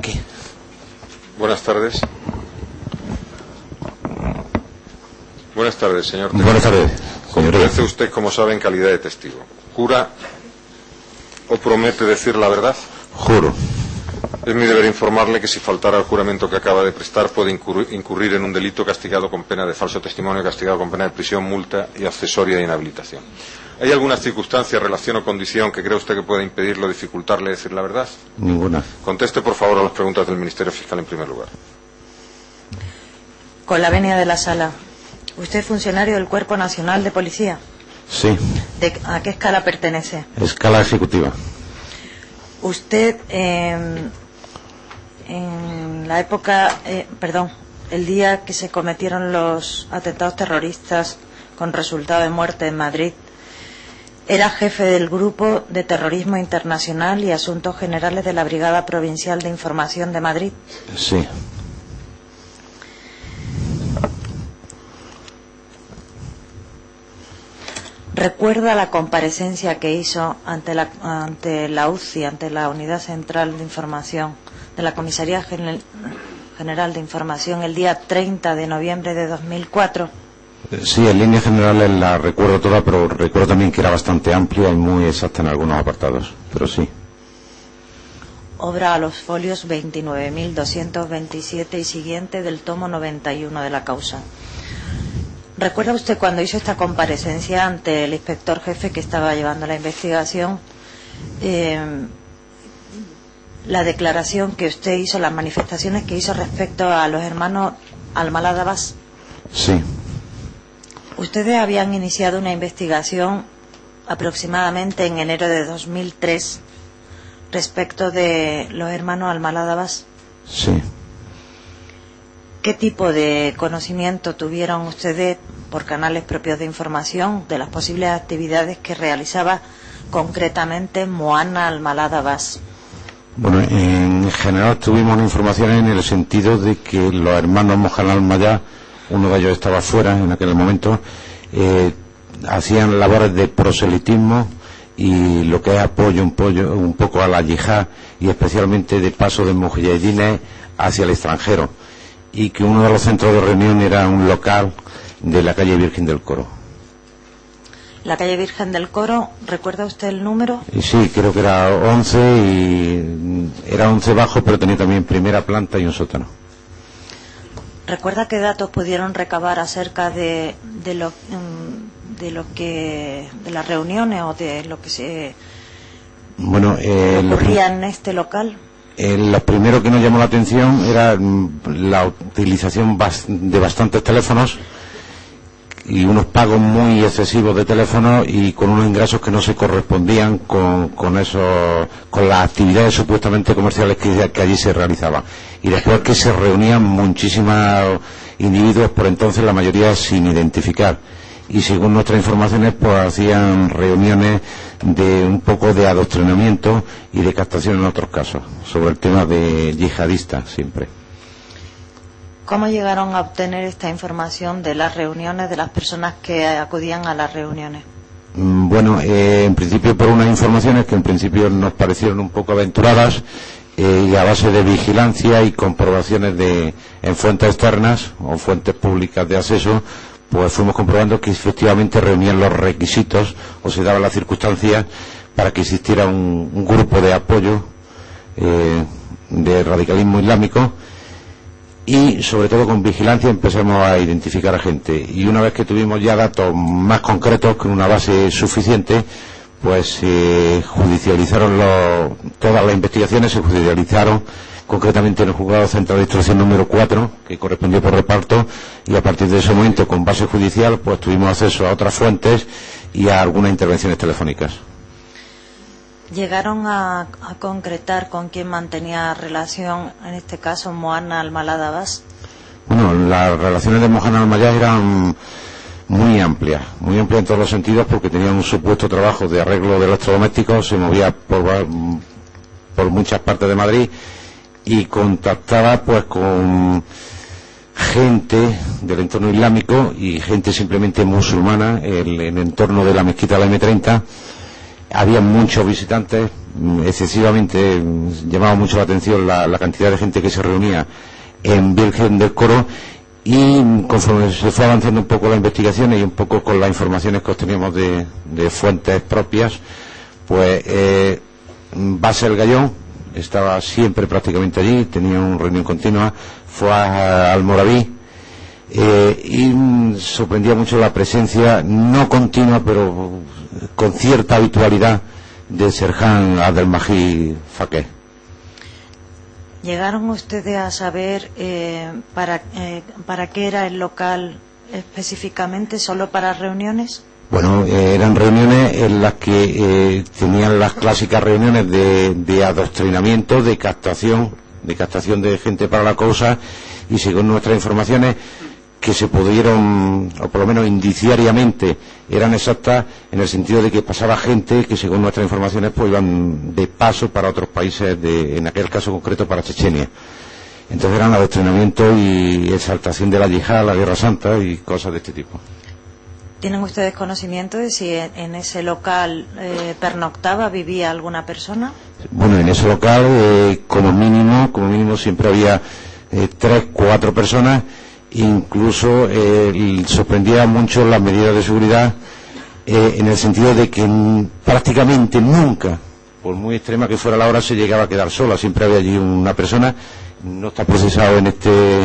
aquí. Buenas tardes. Buenas tardes, señor. Buenas tardes, señor. Comparece usted, como sabe, en calidad de testigo. ¿Jura o promete decir la verdad? Juro. Es mi deber informarle que si faltara al juramento que acaba de prestar puede incurrir en un delito castigado con pena de falso testimonio, castigado con pena de prisión, multa y accesoria de inhabilitación. ¿Hay alguna circunstancia, relación o condición que cree usted que pueda impedirlo o dificultarle decir la verdad? Ninguna. Conteste, por favor, a las preguntas del Ministerio Fiscal en primer lugar. Con la venia de la sala. ¿Usted es funcionario del Cuerpo Nacional de Policía? Sí. ¿A qué escala pertenece? Escala ejecutiva. Usted, en la época, el día que se cometieron los atentados terroristas con resultado de muerte en Madrid, era jefe del Grupo de Terrorismo Internacional y Asuntos Generales de la Brigada Provincial de Información de Madrid. Sí. ¿Recuerda la comparecencia que hizo ante la UCI, ante la Unidad Central de Información de la Comisaría General de Información, el día 30 de noviembre de 2004? Sí, en líneas generales la recuerdo toda, pero recuerdo también que era bastante amplia y muy exacta en algunos apartados, pero sí. Obra a los folios 29.227 y siguiente del tomo 91 de la causa. ¿Recuerda usted cuando hizo esta comparecencia ante el inspector jefe que estaba llevando la investigación, la declaración que usted hizo, las manifestaciones que hizo respecto a los hermanos Almalá Dabás? Sí. Ustedes habían iniciado una investigación aproximadamente en enero de 2003 respecto de los hermanos Almalá Dabás. Sí. ¿Qué tipo de conocimiento tuvieron ustedes por canales propios de información de las posibles actividades que realizaba concretamente Moana Almalá Dabás? Bueno, en general tuvimos información en el sentido de que los hermanos Mohamed Almayá, uno de ellos estaba fuera en aquel momento, hacían labores de proselitismo y lo que es apoyo un poco a la yihad y especialmente de paso de mujahidines hacia el extranjero, y que uno de los centros de reunión era un local de la calle Virgen del Coro. La calle Virgen del Coro, ¿recuerda usted el número? Sí, creo que era 11 y era 11 bajo, pero tenía también primera planta y un sótano. ¿Recuerda qué datos pudieron recabar acerca de las reuniones o de lo que se ocurría en este local? Lo primero que nos llamó la atención era la utilización de bastantes teléfonos y unos pagos muy excesivos de teléfonos y con unos ingresos que no se correspondían con las actividades supuestamente comerciales que allí se realizaban. Y después que se reunían muchísimos individuos, por entonces la mayoría sin identificar. Y según nuestras informaciones, pues hacían reuniones de un poco de adoctrinamiento y de captación en otros casos, sobre el tema de yihadistas siempre. ¿Cómo llegaron a obtener esta información de las reuniones, de las personas que acudían a las reuniones? Bueno, en principio por unas informaciones que en principio nos parecieron un poco aventuradas y a base de vigilancia y comprobaciones en fuentes externas o fuentes públicas de acceso, pues fuimos comprobando que efectivamente reunían los requisitos o se daban las circunstancias para que existiera un grupo de apoyo de radicalismo islámico. Y sobre todo con vigilancia empezamos a identificar a gente, y una vez que tuvimos ya datos más concretos con una base suficiente, pues se judicializaron todas las investigaciones, se judicializaron concretamente en el juzgado central de instrucción número 4, que correspondió por reparto, y a partir de ese momento con base judicial pues tuvimos acceso a otras fuentes y a algunas intervenciones telefónicas. ¿Llegaron a concretar con quién mantenía relación, en este caso, Moana Almalá Dabás? Bueno, las relaciones de Mohamed Almayá eran muy amplias en todos los sentidos, porque tenía un supuesto trabajo de arreglo de electrodomésticos, se movía por muchas partes de Madrid y contactaba pues con gente del entorno islámico y gente simplemente musulmana en el entorno de la mezquita de la M30. Había muchos visitantes, excesivamente, llamaba mucho la atención la cantidad de gente que se reunía en Virgen del Coro, y conforme se fue avanzando un poco la investigación y un poco con las informaciones que obteníamos de fuentes propias, pues Base el Gallón estaba siempre prácticamente allí, tenía una reunión continua, fue a Almoraví, y sorprendía mucho la presencia, no continua, pero con cierta habitualidad, de Serján Abdelmajid Faqué. ¿Llegaron ustedes a saber para qué era el local específicamente? ¿Solo para reuniones? Bueno, eran reuniones en las que tenían las clásicas reuniones de adoctrinamiento, de captación de gente para la causa, y según nuestras informaciones, que se pudieron, o por lo menos indiciariamente, eran exactas en el sentido de que pasaba gente que, según nuestras informaciones, pues iban de paso para otros países, en aquel caso concreto para Chechenia. Entonces eran adoctrinamiento y exaltación de la yihad, la Guerra Santa y cosas de este tipo. ¿Tienen ustedes conocimiento de si en ese local pernoctaba, vivía alguna persona? Bueno, en ese local, como mínimo siempre había 3, 4 personas. Incluso sorprendía mucho las medidas de seguridad, en el sentido de que prácticamente nunca, por muy extrema que fuera la hora, se llegaba a quedar sola. Siempre había allí una persona, no está procesado en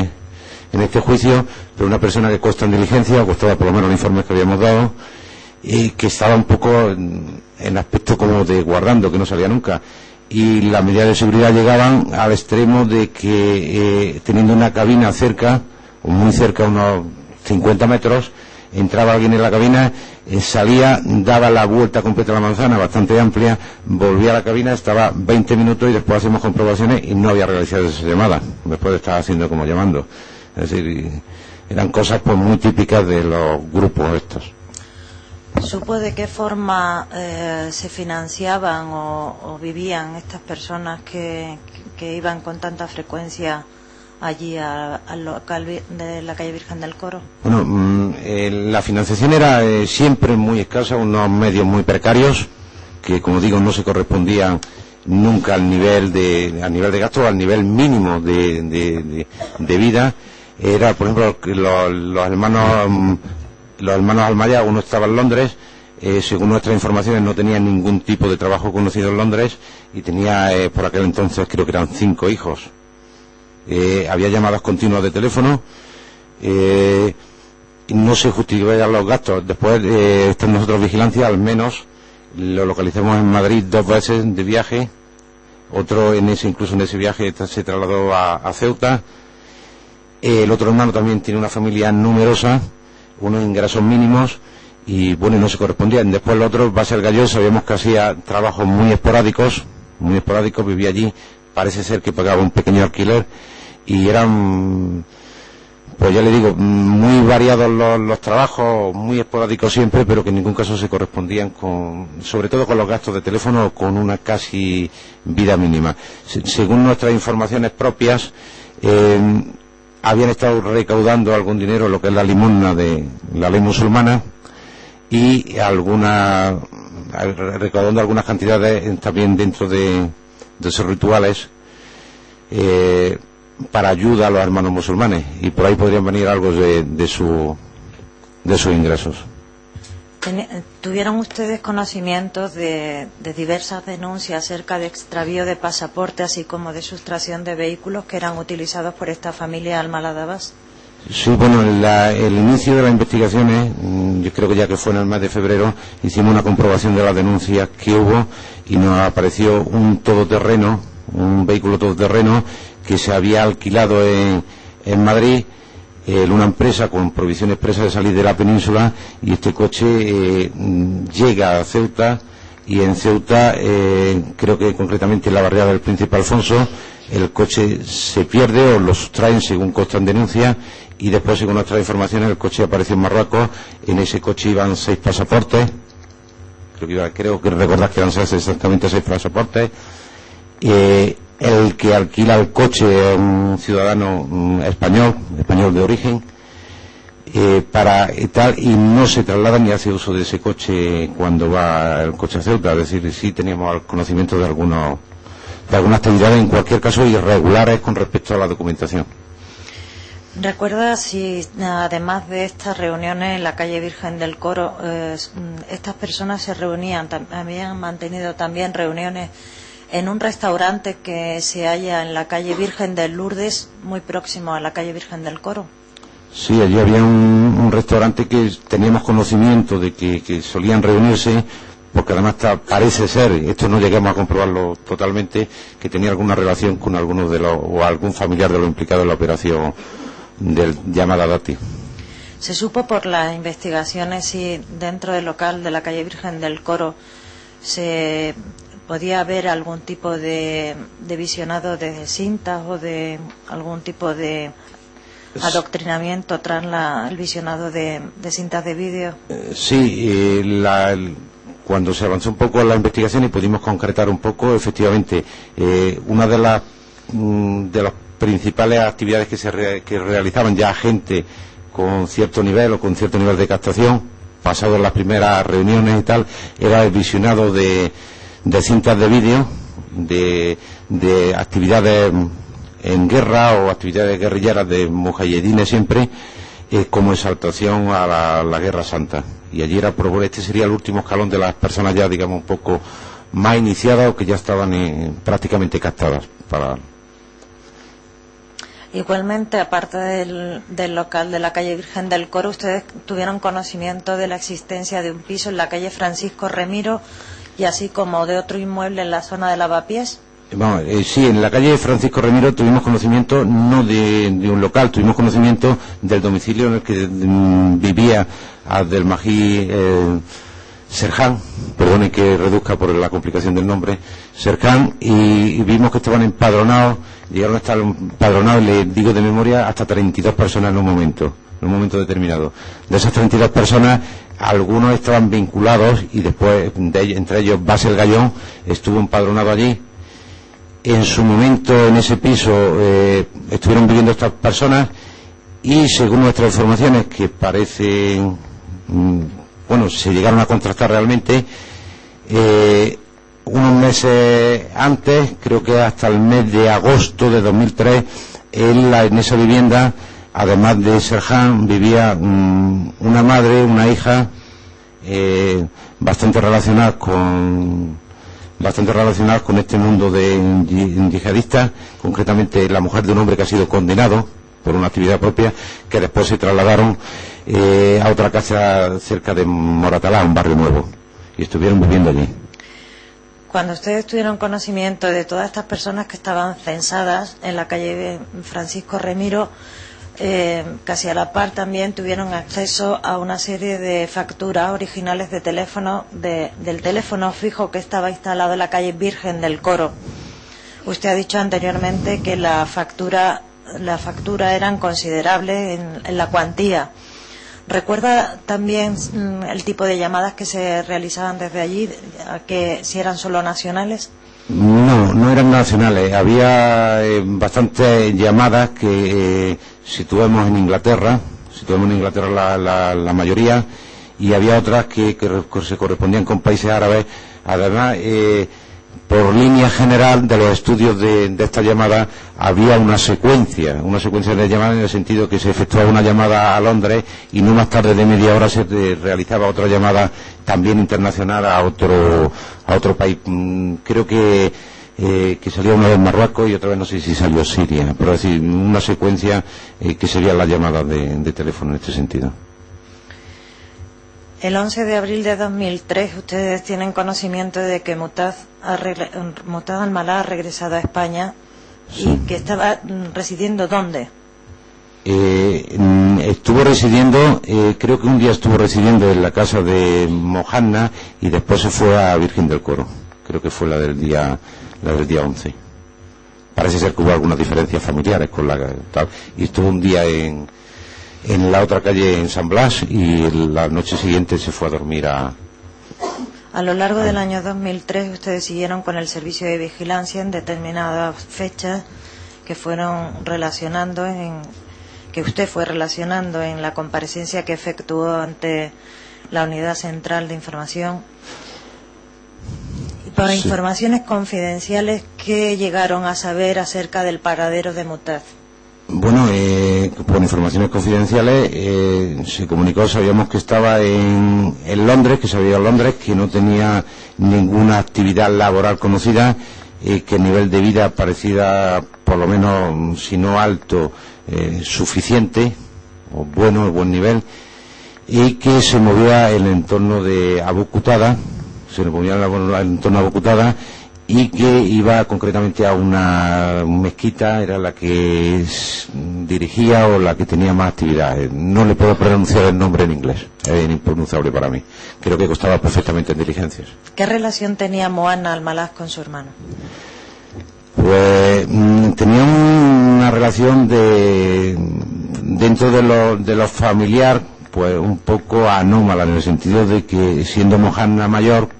este juicio, pero una persona que consta en diligencia, o costaba por lo menos los informes que habíamos dado, y que estaba un poco en aspecto como de guardando, que no salía nunca. Y las medidas de seguridad llegaban al extremo de que, teniendo una cabina cerca, o muy cerca, unos 50 metros, entraba alguien en la cabina, salía, daba la vuelta completa a la manzana, bastante amplia, volvía a la cabina, estaba 20 minutos y después hacemos comprobaciones y no había realizado esa llamada, después de estar haciendo como llamando. Es decir, eran cosas pues muy típicas de los grupos estos. ¿Supo de qué forma se financiaban o vivían estas personas que iban con tanta frecuencia allí al local de la calle Virgen del Coro? Bueno, la financiación era siempre muy escasa, unos medios muy precarios, que, como digo, no se correspondían nunca al nivel de gasto, al nivel mínimo de vida. Era, por ejemplo, los hermanos Almaya, uno estaba en Londres, según nuestras informaciones no tenía ningún tipo de trabajo conocido en Londres, y tenía por aquel entonces creo que eran 5 hijos. Había llamadas continuas de teléfono, y no se justificaban los gastos. Después, estando nosotros vigilancia, al menos lo localizamos en Madrid 2 veces de viaje, otro incluso en ese viaje se trasladó a Ceuta. El otro hermano también tiene una familia numerosa, unos ingresos mínimos, y bueno, no se correspondían. Después el otro, Base el Gallón, sabíamos que hacía trabajos muy esporádicos, vivía allí, parece ser que pagaba un pequeño alquiler, y eran, pues ya le digo, muy variados los trabajos, muy esporádicos siempre, pero que en ningún caso se correspondían sobre todo con los gastos de teléfono, o con una casi vida mínima. Según nuestras informaciones propias, habían estado recaudando algún dinero, lo que es la limosna de la ley musulmana, y recaudando algunas cantidades también dentro de esos rituales, para ayuda a los hermanos musulmanes, y por ahí podrían venir algo de sus ingresos. ¿Tuvieron ustedes conocimientos de diversas denuncias acerca de extravío de pasaporte, así como de sustracción de vehículos que eran utilizados por esta familia Almaladabas? Sí, bueno, el inicio de las investigaciones, yo creo que ya que fue en el mes de febrero, hicimos una comprobación de las denuncias que hubo, y nos apareció un vehículo todoterreno que se había alquilado en Madrid, una empresa con provisión expresa de salir de la península, y este coche llega a Ceuta, y en Ceuta, creo que concretamente en la barriada del Príncipe Alfonso, el coche se pierde o lo sustraen, según consta en denuncia, y después, según nuestras informaciones, el coche apareció en Marruecos. En ese coche iban 6 pasaportes, creo que recordás que eran exactamente 6 pasaportes. El que alquila el coche es un ciudadano español de origen, para tal, y no se traslada ni hace uso de ese coche cuando va el coche a Ceuta. Es decir, sí teníamos conocimiento de algunas actividades, en cualquier caso irregulares con respecto a la documentación. ¿Recuerda si, además de estas reuniones en la calle Virgen del Coro, estas personas se reunían, habían mantenido también reuniones en un restaurante que se halla en la calle Virgen de Lourdes, muy próximo a la calle Virgen del Coro? Sí, allí había un restaurante que teníamos conocimiento de que solían reunirse, porque además parece ser, esto no llegamos a comprobarlo totalmente, que tenía alguna relación con algunos o algún familiar de los implicados en la operación del llamada Dati. ¿Se supo por las investigaciones si dentro del local de la calle Virgen del Coro se podía haber algún tipo de visionado de cintas o de algún tipo de adoctrinamiento tras el visionado de cintas de vídeo? Sí, cuando se avanzó un poco en la investigación y pudimos concretar un poco, efectivamente, una de las principales actividades que realizaban ya gente con cierto nivel o con cierto nivel de captación, pasado en las primeras reuniones y tal, era el visionado de cintas de vídeo de actividades en guerra o actividades guerrilleras de mujahedines siempre, como exaltación a la Guerra Santa. Y allí este sería el último escalón de las personas ya, digamos, un poco más iniciadas o que ya estaban prácticamente captadas para... Igualmente, aparte del local de la calle Virgen del Coro, ¿ustedes tuvieron conocimiento de la existencia de un piso en la calle Francisco Remiro y así como de otro inmueble en la zona de Lavapiés? Bueno, sí, en la calle Francisco Remiro tuvimos conocimiento no de un local, tuvimos conocimiento del domicilio en el que vivía Abdelmajid Serhan, perdone que reduzca por la complicación del nombre, Serhan, y vimos que estaban empadronados, llegaron a estar empadronados, le digo de memoria, hasta 32 personas en un momento determinado. De esas 32 personas, algunos estaban vinculados y después, entre ellos Basel Gallón, estuvo empadronado allí. En su momento, en ese piso, estuvieron viviendo estas personas y, según nuestras informaciones, que parecen, se llegaron a contrastar realmente, unos meses antes, creo que hasta el mes de agosto de 2003, en esa vivienda, además de Serhan, vivía una madre, una hija, bastante relacionadas con este mundo de yihadistas, concretamente la mujer de un hombre que ha sido condenado por una actividad propia, que después se trasladaron a otra casa cerca de Moratalá, un barrio nuevo, y estuvieron viviendo allí. Cuando ustedes tuvieron conocimiento de todas estas personas que estaban censadas en la calle Francisco Remiro, casi a la par también tuvieron acceso a una serie de facturas originales de teléfono, del teléfono fijo que estaba instalado en la calle Virgen del Coro. Usted ha dicho anteriormente que la factura eran considerables en la cuantía. ¿Recuerda también el tipo de llamadas que se realizaban desde allí, que si eran solo nacionales? No eran nacionales. Había bastantes llamadas que situamos en Inglaterra la mayoría, y había otras que se correspondían con países árabes. Además, por línea general de los estudios de esta llamada, había una secuencia de llamadas, en el sentido que se efectuaba una llamada a Londres y no más tarde de media hora se realizaba otra llamada también internacional a otro país. Creo que salía una vez Marruecos y otra vez no sé si salió Siria, pero es decir, una secuencia que serían las llamadas de teléfono en este sentido. El 11 de abril de 2003 ustedes tienen conocimiento de que Mutaz Almalá ha regresado a España. Sí. ¿Y que estaba residiendo dónde? Estuvo residiendo, creo que un día estuvo residiendo en la casa de Mohanna y después se fue a Virgen del Coro. Creo que fue la del día 11. Parece ser que hubo algunas diferencias familiares con la tal, y estuvo un día en la otra calle en San Blas y la noche siguiente se fue a dormir a lo largo del año 2003 ustedes siguieron con el servicio de vigilancia en determinadas fechas que fueron relacionando en que usted fue relacionando en la comparecencia que efectuó ante la Unidad Central de Información. Y por informaciones confidenciales, ¿qué llegaron a saber acerca del paradero de Mutaz? Bueno, por informaciones confidenciales se comunicó, sabíamos que estaba en Londres, que se había ido a Londres, que no tenía ninguna actividad laboral conocida, que el nivel de vida parecía, por lo menos, si no alto, suficiente, o bueno, buen nivel, y que se movía en el entorno de Abu Qatada, y que iba concretamente a una mezquita, era la que dirigía o la que tenía más actividad. No le puedo pronunciar el nombre en inglés, es impronunciable para mí. Creo que costaba perfectamente en diligencias. ¿Qué relación tenía Moana Almalaz con su hermano? Pues tenía una relación dentro de lo familiar, pues un poco anómala, en el sentido de que siendo Mohanna mayor,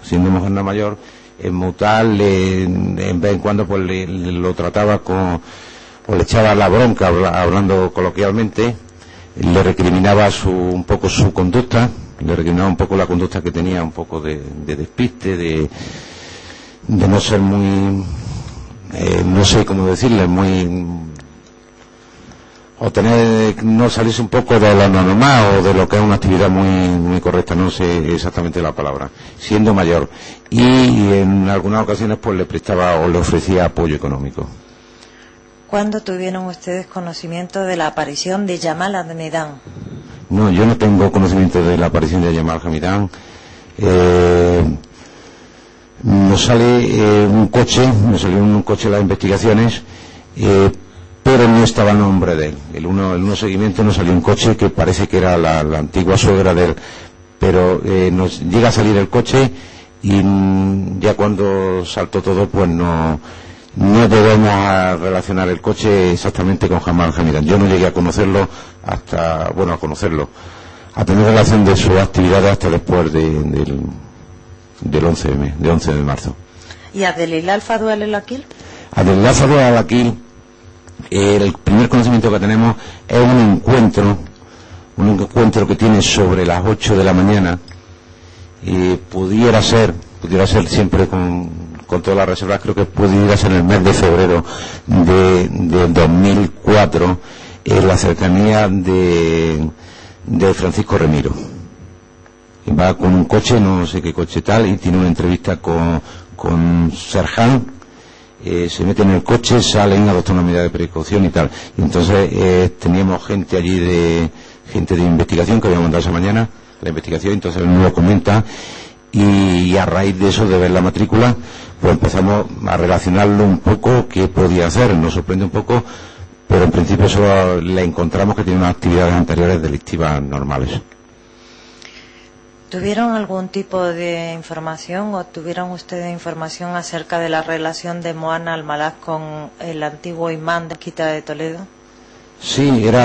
en Mutal en vez en cuando pues lo trataba o le echaba la bronca, hablando coloquialmente, le recriminaba un poco su conducta, le recriminaba un poco la conducta que tenía, un poco de despiste, de no ser muy, no sé cómo decirle, muy, o no salirse un poco de lo normal o de lo que es una actividad muy correcta, no sé exactamente la palabra, siendo mayor, y en algunas ocasiones pues le prestaba o le ofrecía apoyo económico. ¿Cuándo tuvieron ustedes conocimiento de la aparición de Yamal Hamidán? No, yo no tengo conocimiento de la aparición de Yamal Hamidán. Nos salió un coche en las investigaciones, pero no estaba el nombre de él. El uno seguimiento nos salió un coche que parece que era la antigua suegra de él, pero nos llega a salir el coche y ya cuando saltó todo, pues no debemos a relacionar el coche exactamente con Yamal Hamidán. Yo no llegué a conocerlo a tener relación de sus actividades hasta después del 11 de marzo. ¿Y Abdelilal Fadhuel el-Akil? Abdelilal Fadhuel el-Akil, el primer conocimiento que tenemos es un encuentro que tiene sobre las 8 de la mañana, y pudiera ser siempre con todas las reservas, creo que pudiera ser en el mes de febrero de 2004, en la cercanía de Francisco Remiro. Va con un coche, no sé qué coche tal, y tiene una entrevista con Serhan. Se mete en el coche, salen, adoptan una medida de precaución y tal. Y entonces teníamos gente allí gente de investigación que había mandado esa mañana la investigación, entonces él nos lo comenta, y a raíz de eso, de ver la matrícula, pues empezamos a relacionarlo un poco, qué podía hacer. Nos sorprende un poco, pero en principio solo le encontramos que tiene unas actividades anteriores delictivas normales. ¿Tuvieron algún tipo de información o tuvieron ustedes información acerca de la relación de Moana Almalaz con el antiguo imán de Quita de Toledo? Sí, era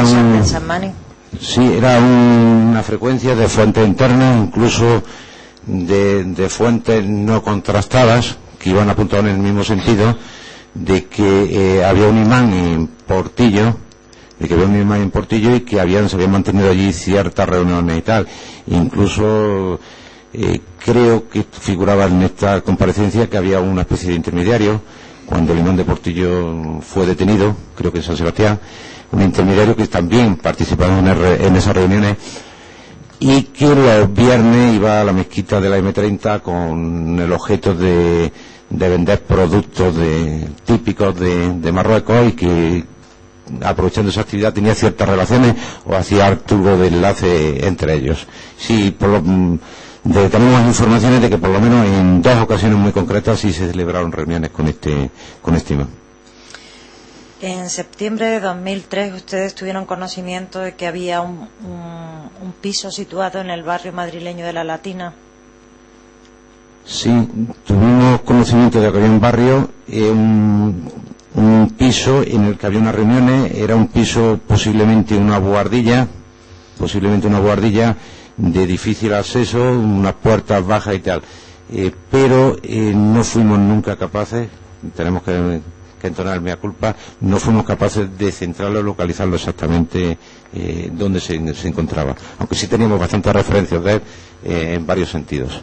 una frecuencia de fuentes internas, incluso de fuentes no contrastadas, que iban apuntadas en el mismo sentido, de que había un imán en Portillo, y que se habían mantenido allí ciertas reuniones y tal. Incluso creo que figuraba en esta comparecencia que había una especie de intermediario cuando el imán de Portillo fue detenido, creo que en San Sebastián, un intermediario que también participaba en esas reuniones, y que los viernes iba a la mezquita de la M30 con el objeto de vender productos típicos de Marruecos, y que aprovechando esa actividad tenía ciertas relaciones o hacía algo de enlace entre ellos. Sí, tenemos informaciones de que por lo menos en 2 ocasiones muy concretas sí se celebraron reuniones con este imán. En septiembre de 2003 ustedes tuvieron conocimiento de que había un piso situado en el barrio madrileño de La Latina. Sí, tuvimos conocimiento de que había un barrio, un piso en el que había unas reuniones. Era un piso posiblemente una buhardilla de difícil acceso, unas puertas bajas y tal, pero no fuimos nunca capaces, tenemos que que entonar el mea culpa, no fuimos capaces de centrarlo, localizarlo exactamente dónde se encontraba, aunque sí teníamos bastantes referencias de él en varios sentidos.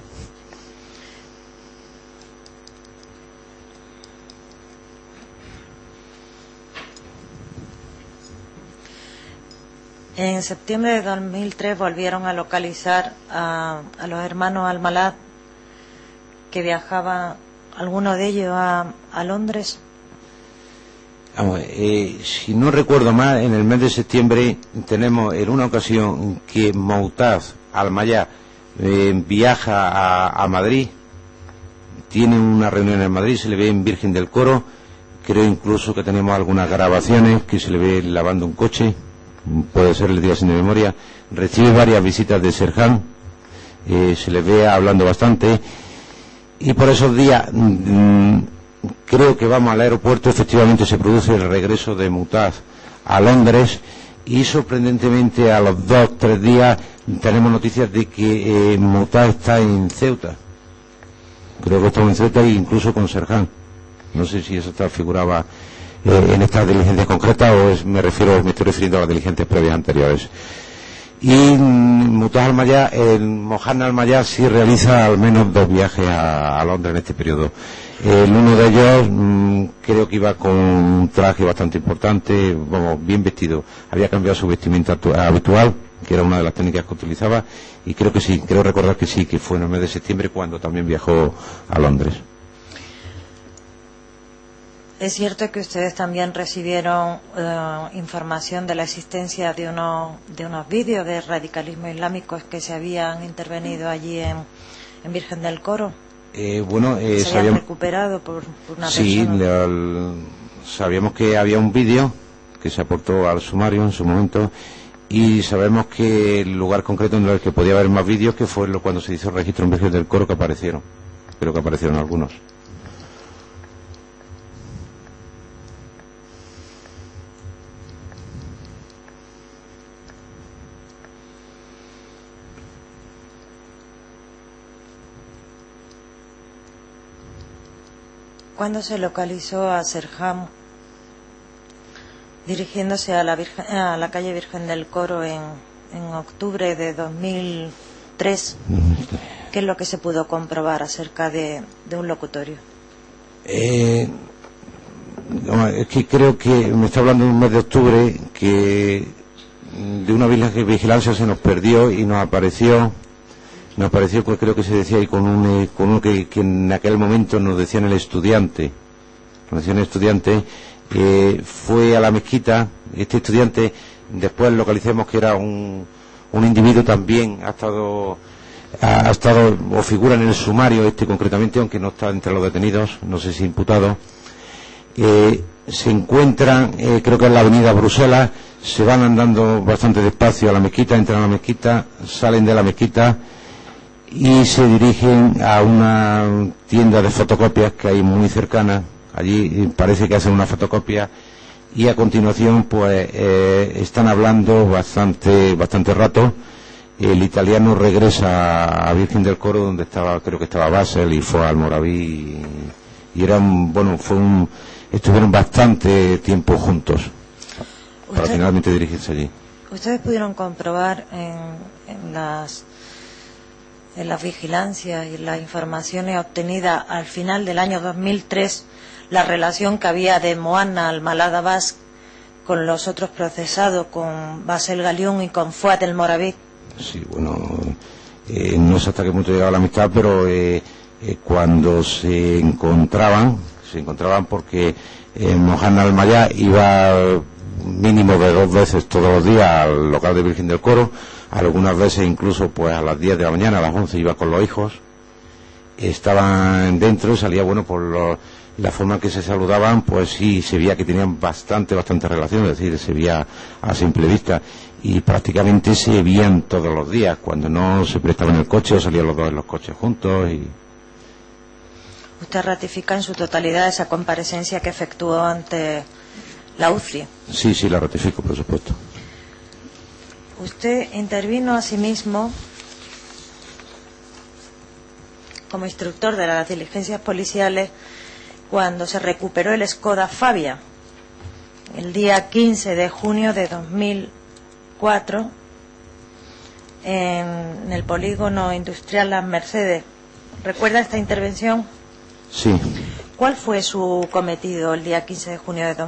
En septiembre de 2003 volvieron a localizar a los hermanos Almalá, que viajaban, alguno de ellos, a Londres. Vamos, si no recuerdo mal, en el mes de septiembre tenemos en una ocasión que Moutaz Almayá viaja a Madrid, tiene una reunión en Madrid, se le ve en Virgen del Coro, creo incluso que tenemos algunas grabaciones que se le ve lavando un coche, puede ser el día sin memoria, recibe varias visitas de Serján, se le ve hablando bastante, y por esos días creo que vamos al aeropuerto, efectivamente se produce el regreso de Moutaz a Londres, y sorprendentemente a los 2 o 3 días tenemos noticias de que Moutaz está en Ceuta, creo que está en Ceuta e incluso con Serján, no sé si eso figuraba en estas diligencias concretas o me estoy refiriendo a las diligencias previas anteriores. Y Moutaz Almayá, Mohanna Almayá sí realiza al menos 2 viajes a Londres en este periodo. Uno de ellos creo que iba con un traje bastante importante, bien vestido, había cambiado su vestimenta habitual, que era una de las técnicas que utilizaba, y creo recordar que sí, que fue en el mes de septiembre cuando también viajó a Londres. Es cierto que ustedes también recibieron información de la existencia de unos vídeos de radicalismo islámico que se habían intervenido allí en Virgen del Coro. Se habían recuperado por una persona. Sí, sabíamos que había un vídeo que se aportó al sumario en su momento, y sabemos que el lugar concreto en el que podía haber más vídeos, que fue cuando se hizo el registro en Virgen del Coro, que aparecieron. Creo que aparecieron algunos. ¿Cuándo se localizó a Serján dirigiéndose a la calle Virgen del Coro en octubre de 2003? ¿Qué es lo que se pudo comprobar acerca de un locutorio? Es que creo que me está hablando de un mes de octubre, que de una vigilancia se nos perdió y nos apareció, pues creo que se decía ahí con uno que en aquel momento nos decían el estudiante, fue a la mezquita. Este estudiante, después localicemos que era un individuo también, ha estado o figura en el sumario concretamente, aunque no está entre los detenidos, no sé si imputado. Se encuentran, creo que en la avenida Bruselas, se van andando bastante despacio a la mezquita, entran a la mezquita, salen de la mezquita y se dirigen a una tienda de fotocopias que hay muy cercana. Allí parece que hacen una fotocopia, y a continuación pues están hablando bastante rato. El italiano regresa a Virgen del Coro, donde creo que estaba Basel, y fue al Moraví, y estuvieron bastante tiempo juntos para finalmente dirigirse allí. ¿Ustedes pudieron comprobar en las vigilancias y las informaciones obtenidas al final del año 2003 la relación que había de Mohanna Almalá Abbas con los otros procesados, con Basel Galiún y con Fuad el Moraví? Sí, no sé hasta qué punto llegaba la amistad, pero cuando se encontraban porque Mohanna Almayá iba mínimo de 2 veces todos los días al local de Virgen del Coro, algunas veces incluso pues a las 10 de la mañana, a las 11 iba con los hijos, estaban dentro y salía, por la forma en que se saludaban, pues sí, se veía que tenían bastante relación, es decir, se veía a simple vista, y prácticamente se veían todos los días, cuando no se prestaban el coche o salían los dos en los coches juntos. ¿Usted ratifica en su totalidad esa comparecencia que efectuó ante la UCI? Sí, la ratifico, por supuesto. Usted intervino asimismo como instructor de las diligencias policiales cuando se recuperó el Skoda Fabia, el día 15 de junio de 2004, en el polígono industrial Las Mercedes. ¿Recuerda esta intervención? Sí. ¿Cuál fue su cometido el día 15 de junio de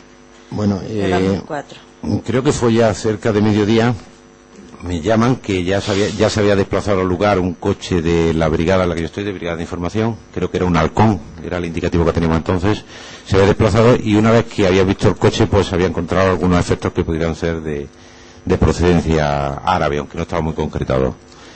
2004? Creo que fue ya cerca de mediodía. Me llaman que ya se había desplazado al lugar un coche de la brigada en la que yo estoy, de Brigada de Información. Creo que era un Halcón, era el indicativo que teníamos entonces. Se había desplazado y una vez que había visto el coche, pues había encontrado algunos efectos que pudieran ser de procedencia árabe, aunque no estaba muy concretado.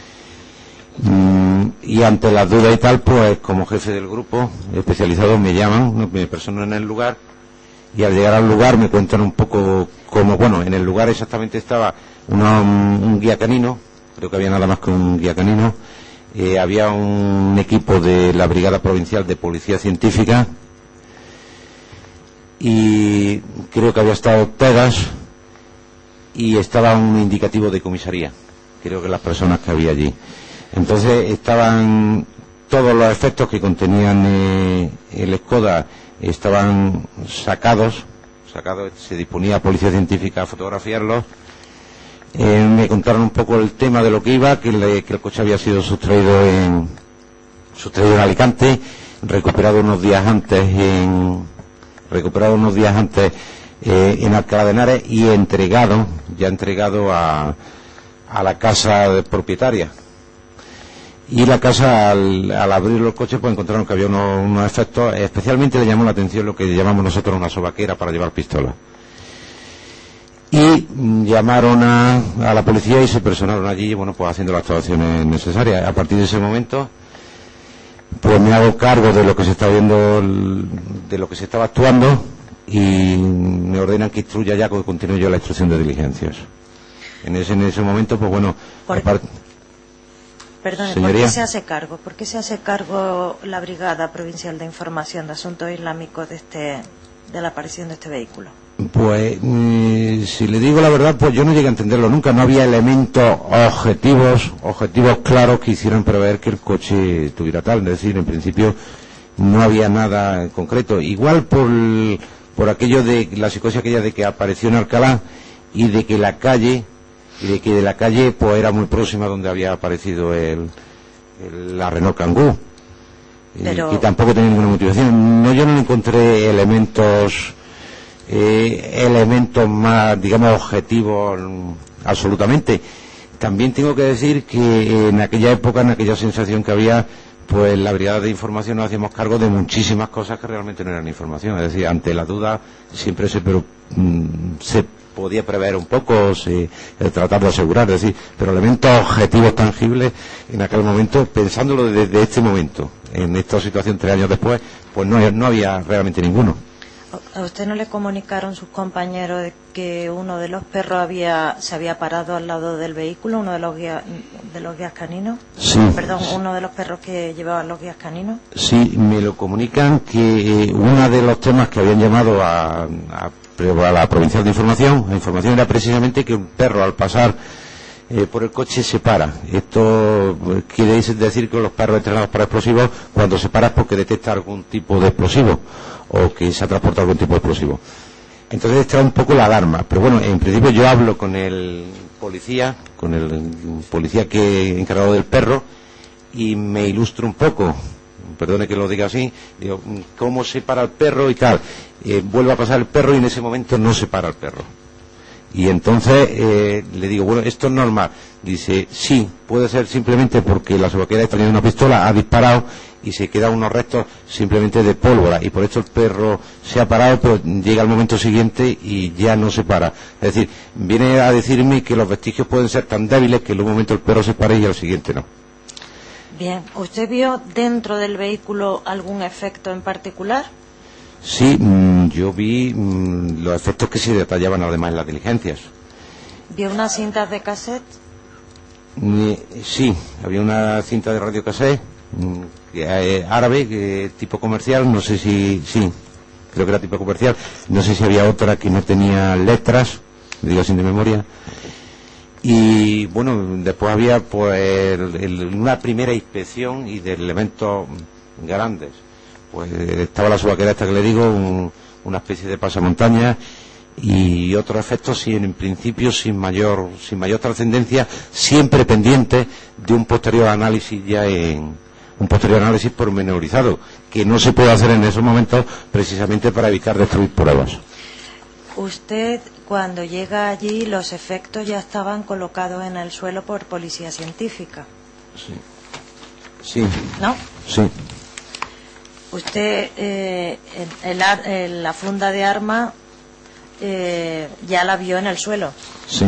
Y ante las dudas y tal, pues como jefe del grupo especializado me llaman, me personan en el lugar, y al llegar al lugar me cuentan un poco cómo, bueno, en el lugar exactamente estaba un guía canino, creo que había nada más que un guía canino, había un equipo de la Brigada Provincial de Policía Científica, y creo que había estado Tedas, y estaba un indicativo de comisaría, creo que las personas que había allí. Entonces estaban todos los efectos que contenían el Skoda, estaban sacados, se disponía a Policía Científica a fotografiarlos. Me contaron un poco el tema de lo que iba, que el coche había sido sustraído en Alicante, recuperado unos días antes en Alcalá de Henares y ya entregado a la casa propietaria. Y la casa, al abrir los coches, pues encontraron que había unos efectos. Especialmente le llamó la atención lo que llamamos nosotros una sobaquera para llevar pistolas. Y llamaron a la policía y se personaron allí, bueno, pues haciendo las actuaciones necesarias. A partir de ese momento, pues me hago cargo de lo que se está viendo, de lo que se estaba actuando, y me ordenan que instruya ya, que continúe yo la instrucción de diligencias. En ese momento, pues bueno, Perdone, señoría. ¿por qué se hace cargo? ¿Por qué se hace cargo la Brigada Provincial de Información de Asuntos Islámicos de la aparición de este vehículo? Pues, si le digo la verdad, pues yo no llegué a entenderlo nunca. No había elementos objetivos claros que hicieran prever que el coche tuviera tal. Es decir, en principio no había nada en concreto. Igual por aquello de la psicosis aquella de que apareció en Alcalá y de que la calle pues era muy próxima donde había aparecido la Renault Kangoo. Pero... que tampoco tenía ninguna motivación. Yo no encontré elementos más, digamos, objetivos absolutamente. También tengo que decir que en aquella época, en aquella sensación que había, pues la Brigada de Información nos hacíamos cargo de muchísimas cosas que realmente no eran información. Es decir, ante la duda siempre se podía prever un poco, tratar de asegurar, es decir, pero elementos objetivos tangibles en aquel momento, pensándolo desde este momento, en esta situación 3 años después, pues no había realmente ninguno. ¿A usted no le comunicaron sus compañeros de que uno de los perros se había parado al lado del vehículo, uno de los guías caninos? Sí. Perdón, uno de los perros que llevaban los guías caninos. Sí, me lo comunican que uno de los temas que habían llamado a la Provincial de Información, la información era precisamente que un perro al pasar por el coche se para. Esto quiere decir que los perros entrenados para explosivos, cuando se para es porque detecta algún tipo de explosivo o que se ha transportado algún tipo de explosivo. Entonces trae un poco la alarma. Pero bueno, en principio yo hablo con el policía que encargado del perro, y me ilustro un poco, perdone que lo diga así, digo, cómo se para el perro y tal. Vuelve a pasar el perro y en ese momento no se para el perro. Y entonces le digo, bueno, esto es normal. Dice, sí, puede ser simplemente porque la sobaquera está teniendo una pistola, ha disparado y se quedan unos restos simplemente de pólvora, y por esto el perro se ha parado, pero llega el momento siguiente y ya no se para. Es decir, viene a decirme que los vestigios pueden ser tan débiles que en un momento el perro se para y al siguiente no. Bien, ¿usted vio dentro del vehículo algún efecto en particular? Sí, yo vi los efectos que se detallaban además en las diligencias. ¿Vio unas cintas de cassette? Sí, había una cinta de radiocassette árabe, tipo comercial, no sé si... Sí, creo que era tipo comercial. No sé si había otra que no tenía letras, digo sin de memoria. Y bueno, después había pues una primera inspección y de elementos grandes. Pues estaba la sobaquera esta que le digo, una especie de pasamontañas y otros efectos, sí, en principio sin mayor trascendencia, siempre pendiente de un posterior análisis pormenorizado, que no se puede hacer en esos momentos precisamente para evitar destruir pruebas. Usted, cuando llega allí, los efectos ya estaban colocados en el suelo por policía científica. Sí. ¿No? Sí. Usted, la funda de arma, ya la vio en el suelo. Sí.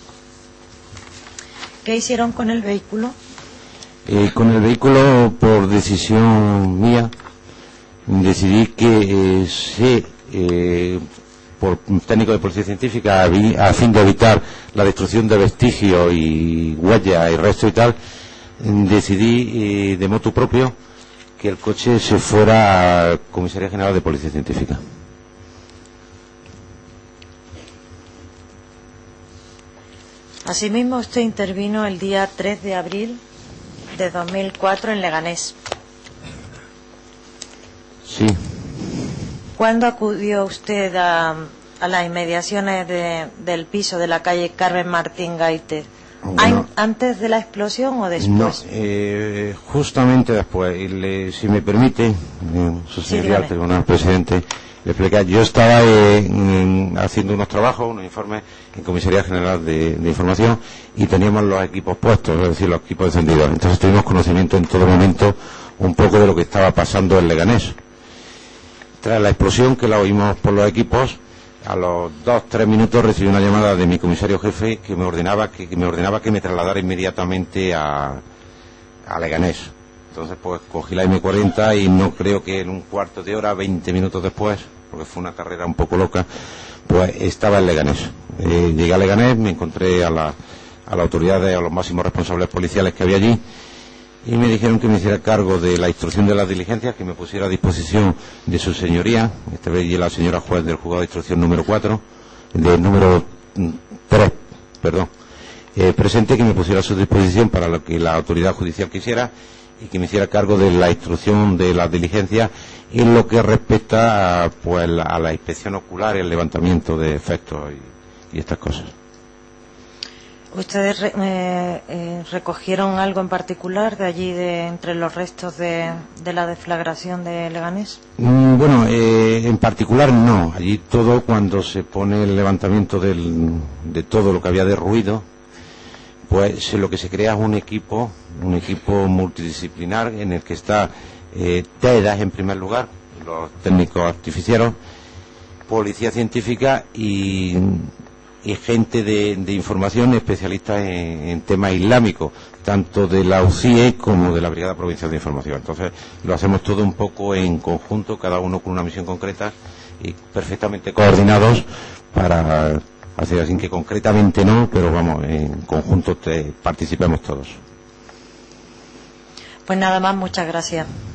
¿Qué hicieron con el vehículo? Con el vehículo, por decisión mía, decidí que por técnico de policía científica, a fin de evitar la destrucción de vestigios y huellas y restos y tal, decidí de motu propio que el coche se fuera a Comisaría General de Policía Científica. Asimismo, usted intervino el día 3 de abril de 2004 en Leganés. Sí. ¿Cuándo acudió usted a las inmediaciones del piso de la calle Carmen Martín Gaite? Bueno, ¿Antes de la explosión o después? No, justamente después. Si me permite, su señoría, tribunal presidente, le explicar. Yo estaba haciendo unos trabajos, unos informes en Comisaría General de Información, y teníamos los equipos puestos, es decir, los equipos encendidos. Entonces tuvimos conocimiento en todo momento un poco de lo que estaba pasando en Leganés. Tras la explosión, que la oímos por los equipos, a los 2-3 minutos recibí una llamada de mi comisario jefe que me ordenaba que me trasladara inmediatamente a Leganés. Entonces pues cogí la M40 y no creo que en un cuarto de hora, 20 minutos después, porque fue una carrera un poco loca, pues estaba en Leganés. Llegué a Leganés, me encontré a las autoridades, a los máximos responsables policiales que había allí, y me dijeron que me hiciera cargo de la instrucción de las diligencias, que me pusiera a disposición de su señoría, esta vez la señora juez del juzgado de instrucción número 3, presente, que me pusiera a su disposición para lo que la autoridad judicial quisiera, y que me hiciera cargo de la instrucción de las diligencias en lo que respecta a la inspección ocular, el levantamiento de efectos y estas cosas. ¿Ustedes recogieron algo en particular de allí, entre los restos de la deflagración de Leganés? Bueno, en particular no. Allí todo, cuando se pone el levantamiento de todo lo que había de ruido, pues lo que se crea es un equipo multidisciplinar en el que está TEDAS en primer lugar, los técnicos artificieros, policía científica y gente de información, especialistas en temas islámicos, tanto de la UCIE como de la Brigada Provincial de Información. Entonces lo hacemos todo un poco en conjunto, cada uno con una misión concreta y perfectamente coordinados para hacer así, que concretamente no, pero vamos, en conjunto participemos todos. Pues nada más, muchas gracias.